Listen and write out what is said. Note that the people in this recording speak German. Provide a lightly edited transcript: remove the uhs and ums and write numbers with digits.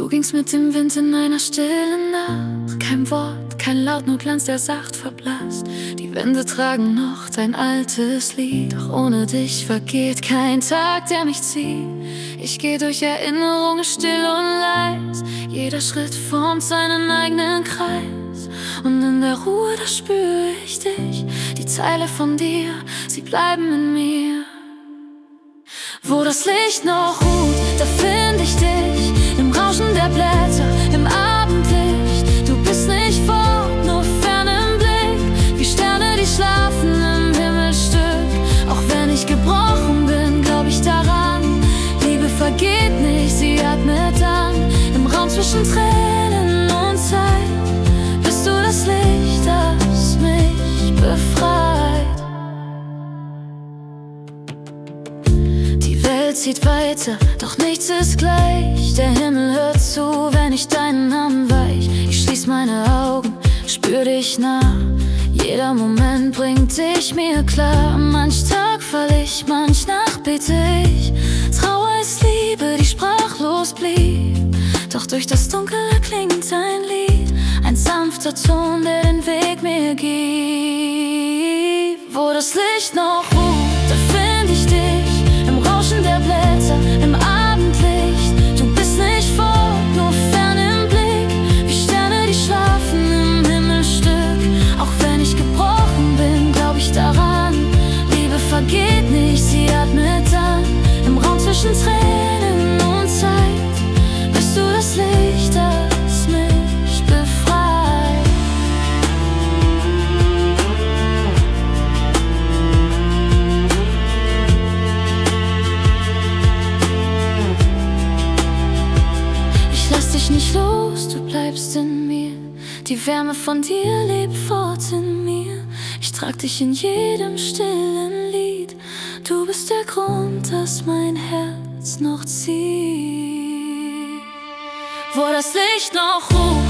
Du gingst mit dem Wind in einer stillen Nacht. Kein Wort, kein Laut, nur Glanz, der sacht verblasst. Die Wände tragen noch dein altes Lied. Doch ohne dich vergeht kein Tag, der mich zieht. Ich geh durch Erinnerungen still und leis. Jeder Schritt formt seinen eigenen Kreis. Und in der Ruhe, da spür ich dich. Die Teile von dir, sie bleiben in mir. Wo das Licht noch ruht, da find ich dich. Im Rauschen der Blätter, im Abendlicht. Du bist nicht fort, nur fern im Blick. Wie Sterne, die schlafen im Himmelstück. Auch wenn ich gebrochen bin, glaub ich daran. Liebe vergeht nicht, sie atmet an. Im Raum zwischen Tränen und Zeit bist du das Licht, das mich befreit. Die Welt zieht weiter, doch nichts ist gleich. Der Himmel hört zu, wenn ich deinen Namen weich. Ich schließ meine Augen, spür dich nah. Jeder Moment bringt dich mir klar. Manch Tag fall ich, manch Nacht bete ich. Trauer ist Liebe, die sprachlos blieb. Doch durch das Dunkel erklingt ein Lied. Ein sanfter Ton, der den Weg mir gibt. Wo das Licht noch ruht, da find ich dich. Im Rauschen der Blätter, im Abendlicht. Du bist nicht fort, nur fern im Blick. Wie Sterne, die schlafen im Himmelstück. Auch wenn ich gebrochen bin, glaub ich daran. Liebe vergeht nicht, sie atmet an. Im Raum zwischen Tränen und Zeit bist du das Licht, das mich befreit. Ich lass dich nicht los, du bleibst in mir. Die Wärme von dir lebt fort in mir. Ich trag dich in jedem stillen Lied. Du bist der Grund, dass mein Herz noch zieht. Wo das Licht noch ruht,